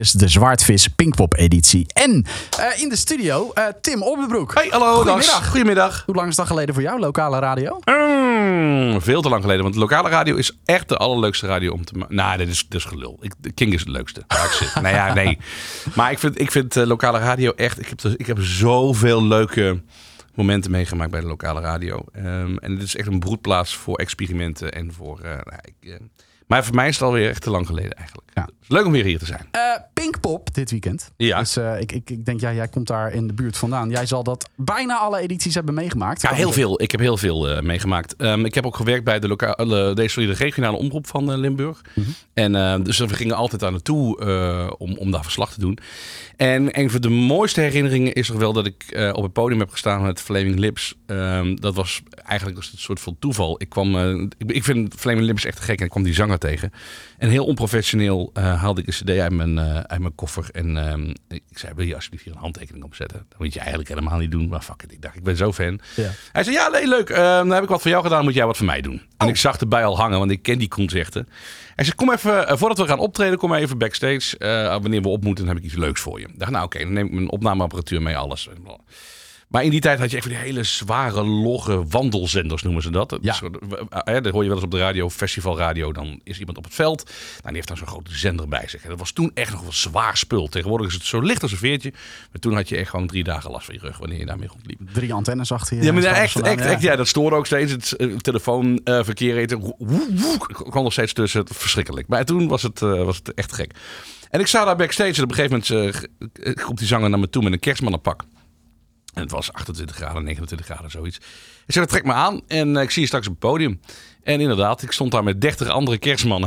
is de Zwaardvis Pinkpop-editie. En in de studio Tim Obbebroek. Hey, hallo. Goedemiddag. Goedemiddag. Hoe lang is dat geleden voor jou, lokale radio? Veel te lang geleden, want de lokale radio is echt de allerleukste radio om te maken. Nou, dat is gelul. King is het leukste. Waar ik zit. Nou ja, nee. Maar ik vind lokale radio echt... Ik heb zoveel leuke momenten meegemaakt bij de lokale radio. En het is echt een broedplaats voor experimenten en voor... maar voor mij is het alweer echt te lang geleden eigenlijk. Ja. Het is leuk om weer hier te zijn. Pinkpop dit weekend. Ja. Dus ik denk, jij komt daar in de buurt vandaan. Jij zal dat bijna alle edities hebben meegemaakt. Ja, heel veel. Ik heb heel veel meegemaakt. Ik heb ook gewerkt bij de regionale omroep van Limburg. Mm-hmm. En dus we gingen altijd daar naartoe om daar verslag te doen. En een van de mooiste herinneringen is toch wel dat ik op het podium heb gestaan met Flaming Lips. Dat was eigenlijk een soort van toeval. Ik vind Flaming Lips echt gek en ik kwam die zanger tegen. En heel onprofessioneel haalde ik een cd uit mijn koffer. En ik zei, wil je alsjeblieft hier een handtekening opzetten? Dat moet je eigenlijk helemaal niet doen. Maar fuck it, ik dacht, ik ben zo fan. Ja. Hij zei, ja, nee, leuk. Dan heb ik wat voor jou gedaan, moet jij wat voor mij doen. En ik zag erbij al hangen, want ik ken die concerten. Hij zei, kom even, voordat we gaan optreden, kom even backstage. Wanneer we op moeten, dan heb ik iets leuks voor je. Ik dacht, nou oké, dan neem ik mijn opnameapparatuur mee, alles. Maar in die tijd had je even die hele zware, logge wandelzenders, noemen ze dat. Ja. Dat hoor je wel eens op de radio, festivalradio. Dan is iemand op het veld. Nou, die heeft dan zo'n grote zender bij zich. En dat was toen echt nog wel zwaar spul. Tegenwoordig is het zo licht als een veertje. Maar toen had je echt gewoon 3 dagen last van je rug wanneer je daarmee rondliep. 3 antennes achter je. Ja, maar echt. Ja, dat stoorde ook steeds. Het telefoonverkeer kwam nog steeds tussen. Verschrikkelijk. Maar toen was het echt gek. En ik sta daar backstage en op een gegeven moment komt die zanger naar me toe met een kerstmannenpak. En het was 28 graden, 29 graden, zoiets. Ik zei, trek me aan en ik zie je straks op het podium. En inderdaad, ik stond daar met 30 andere kerstmannen.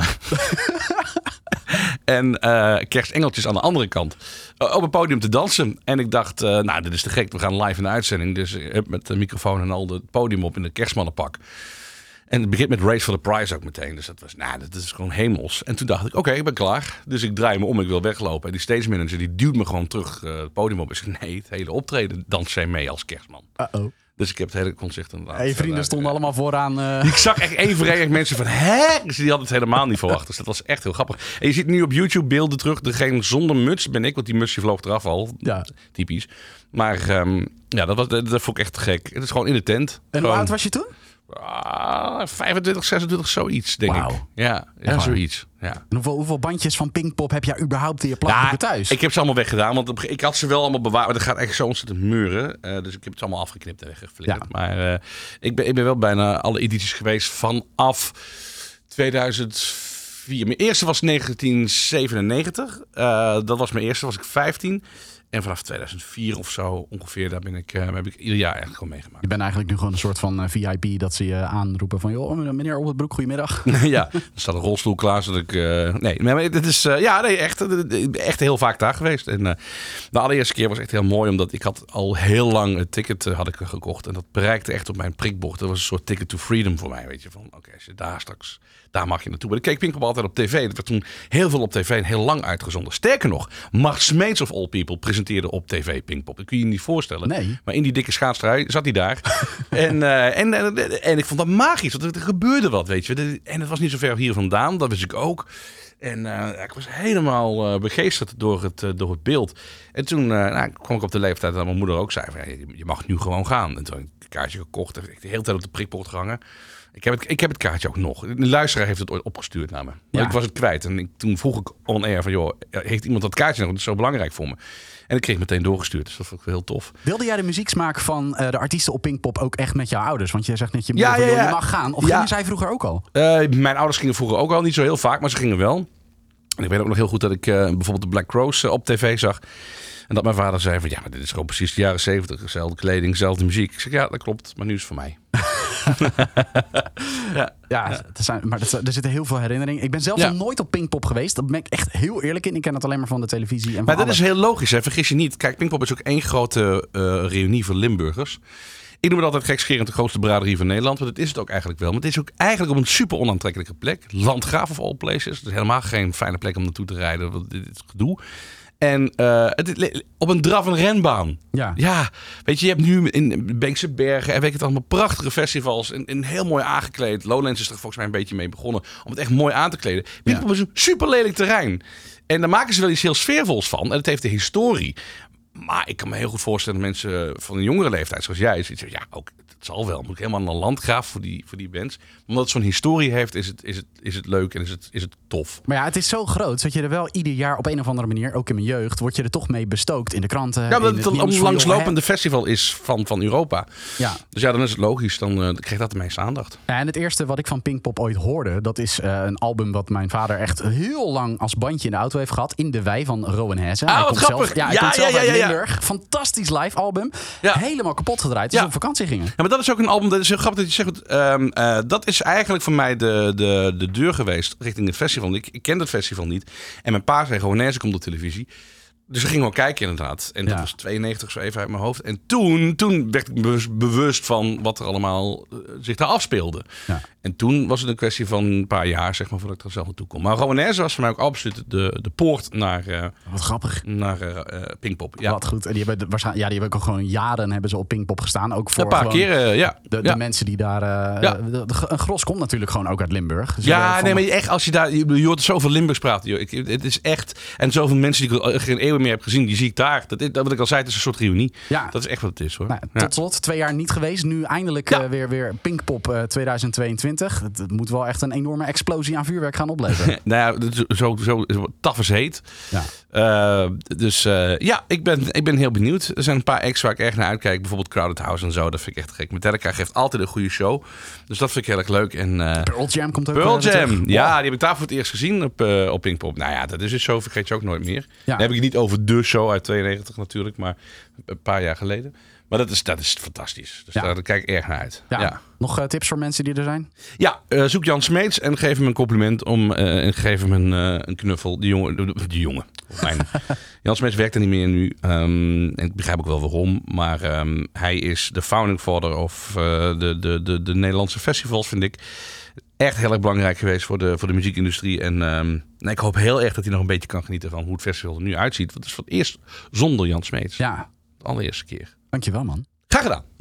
En kerstengeltjes aan de andere kant. Op het podium te dansen. En ik dacht, nou, dit is te gek. We gaan live in de uitzending. Dus ik heb met de microfoon en al het podium op in een kerstmannenpak. En het begint met Race for the Prize ook meteen. Dus dat is gewoon hemels. En toen dacht ik, oké, ik ben klaar. Dus ik draai me om, ik wil weglopen. En die stage manager die duwt me gewoon terug het podium op. Ik zeg, nee, het hele optreden danst zij mee als kerstman. Uh-oh. Dus ik heb het hele concert inderdaad. En je vrienden stonden allemaal vooraan. Ik zag echt één voor één mensen van, hè? Dus die hadden het helemaal niet verwacht. Dus dat was echt heel grappig. En je ziet nu op YouTube beelden terug. Degene zonder muts ben ik, want die mutsje vloog eraf al. Ja. Typisch. Maar dat vond ik echt gek. Het is gewoon in de tent. En hoe oud was je toen? 25, 26, zoiets, denk ik. Ja, zoiets. Ja. En hoeveel bandjes van Pinkpop heb jij überhaupt in je plakboeken thuis? Ik heb ze allemaal weggedaan, want ik had ze wel allemaal bewaard. Maar dat gaat echt zo ontzettend muren. Dus ik heb het allemaal afgeknipt en weggeflikkerd. Ja. Maar ik ben wel bijna alle edities geweest vanaf 2004. Mijn eerste was 1997. Dat was mijn eerste, was ik 15. En vanaf 2004 of zo ongeveer, daar heb ik ieder jaar eigenlijk gewoon meegemaakt. Je bent eigenlijk nu gewoon een soort van VIP dat ze je aanroepen van... joh, meneer Obbebroek, goedemiddag. Ja, er staat een rolstoel klaar, zodat ik... Nee, maar het is echt heel vaak daar geweest. En de allereerste keer was echt heel mooi, omdat ik had al heel lang een ticket had ik gekocht. En dat bereikte echt op mijn prikbord. Dat was een soort ticket to freedom voor mij, weet je. Van oké, als je daar straks... Daar mag je naartoe. Maar ik keek Pinkpop altijd op tv. Dat werd toen heel veel op tv en heel lang uitgezonden. Sterker nog, Mart Smeets of all people presenteerde op tv Pinkpop. Dat kun je je niet voorstellen. Nee. Maar in die dikke schaatstrui zat hij daar. en ik vond dat magisch. Want er gebeurde wat, weet je. En het was niet zo ver hier vandaan. Dat wist ik ook. En ik was helemaal begeesterd door het beeld. En toen kwam ik op de leeftijd dat mijn moeder ook zei... Van, je mag nu gewoon gaan. En toen heb ik een kaartje gekocht. Heb ik de hele tijd op de prikbord gehangen. Ik heb het kaartje ook nog. De luisteraar heeft het ooit opgestuurd naar me. Maar ik was het kwijt. En toen vroeg ik on-air van... joh, heeft iemand dat kaartje nog? Dat is zo belangrijk voor me. En ik kreeg het meteen doorgestuurd. Dus dat vond ik heel tof. Wilde jij de muzieksmaak van de artiesten op Pinkpop ook echt met jouw ouders? Want jij zegt net, je mag gaan. Of gingen zij vroeger ook al? Mijn ouders gingen vroeger ook al. Niet zo heel vaak, maar ze gingen wel. En ik weet ook nog heel goed dat ik bijvoorbeeld de Black Crowes op tv zag. En dat mijn vader zei van... ja, maar dit is gewoon precies de jaren 70. Dezelfde kleding, dezelfde muziek. Ik zeg, ja, dat klopt. Maar nu is het voor mij. Er zitten heel veel herinneringen. Ik ben zelf nog nooit op Pinkpop geweest. Dat ben ik echt heel eerlijk in. Ik ken het alleen maar van de televisie. En maar dat is heel logisch, hè? Vergis je niet. Kijk, Pinkpop is ook één grote reunie voor Limburgers. Ik noem het altijd gekscherend de grootste braderie van Nederland. Want het is het ook eigenlijk wel. Maar het is ook eigenlijk op een super onaantrekkelijke plek. Landgraaf of all places. Het is helemaal geen fijne plek om naartoe te rijden. Want dit is gedoe. En op een draf- en renbaan. Ja, weet je, je hebt nu in Beekse Bergen en weet je het allemaal prachtige festivals. En heel mooi aangekleed. Lowlands is er volgens mij een beetje mee begonnen om het echt mooi aan te kleden. Pinkpop is een super lelijk terrein. En daar maken ze wel iets heel sfeervols van. En het heeft de historie. Maar ik kan me heel goed voorstellen dat mensen van een jongere leeftijd, zoals jij, zoiets zeggen, ja, ook, het zal wel. Moet ik helemaal naar een landgraaf voor die bands. Omdat het zo'n historie heeft, is het leuk en is het tof. Maar ja, het is zo groot dat je er wel ieder jaar op een of andere manier, ook in mijn jeugd, word je er toch mee bestookt in de kranten. Ja, omdat het een langslopende festival is van Europa. Ja. Dus ja, dan is het logisch. Dan krijgt dat de meeste aandacht. Ja, en het eerste wat ik van Pinkpop ooit hoorde, dat is een album wat mijn vader echt heel lang als bandje in de auto heeft gehad. In de Wei van Rowan Hezen. Ah, wat grappig. Hij komt zelf uit Limburg. Fantastisch live album. Ja. Helemaal kapot gedraaid als we op vakantie gingen. Ja, maar dat is ook een album, dat is heel grappig dat je zegt. Dat is eigenlijk voor mij de deur geweest richting het festival. Ik kende het festival niet. En mijn pa zei gewoon, ze komt op televisie. Dus we gingen wel kijken inderdaad. En dat was 92 zo even uit mijn hoofd. En toen werd ik bewust van wat er allemaal zich daar afspeelde. Ja. En toen was het een kwestie van een paar jaar, zeg maar, voordat ik er zelf naartoe kon. Maar Rowanese was voor mij ook absoluut de poort naar... wat grappig. Naar Pinkpop. Ja. Wat goed. En die hebben ook gewoon jaren hebben ze op Pinkpop gestaan. Ook voor een paar keren, de mensen die daar... een gros komt natuurlijk gewoon ook uit Limburg. Dus maar echt, als je daar... Je hoort zoveel Limburgs praten, joh. Het is echt... En zoveel mensen die ik geen eeuwen meer heb gezien, die zie ik daar. Dat wat ik al zei, het is een soort reunie. Ja. Dat is echt wat het is, hoor. Nou, tot slot, 2 jaar niet geweest. Nu eindelijk weer Pinkpop 2022. Het moet wel echt een enorme explosie aan vuurwerk gaan opleveren. Nou ja, zo taf is heet. Ja. Ik ben heel benieuwd. Er zijn een paar acts waar ik erg naar uitkijk. Bijvoorbeeld Crowded House en zo. Dat vind ik echt gek. Metallica geeft altijd een goede show. Dus dat vind ik heel erg leuk. En, Pearl Jam komt ook. Pearl Jam, ja. Die heb ik daar voor het eerst gezien op Pinkpop. Nou ja, dat is dus zo. Vergeet je ook nooit meer. Ja. Dan heb ik het niet over de show uit 92 natuurlijk. Maar een paar jaar geleden. Maar dat is fantastisch. Dus daar kijk ik erg naar uit. Ja. Ja. Nog tips voor mensen die er zijn? Ja, zoek Jan Smeets en geef hem een compliment en geef hem een knuffel. Die jongen. Jan Smeets werkt er niet meer nu. En ik begrijp ook wel waarom. Maar hij is de founding father of de Nederlandse festivals, vind ik. Echt heel erg belangrijk geweest voor de muziekindustrie. En ik hoop heel erg dat hij nog een beetje kan genieten van hoe het festival er nu uitziet. Want het is voor het eerst zonder Jan Smeets. Ja. De allereerste keer. Dankjewel, man. Graag gedaan.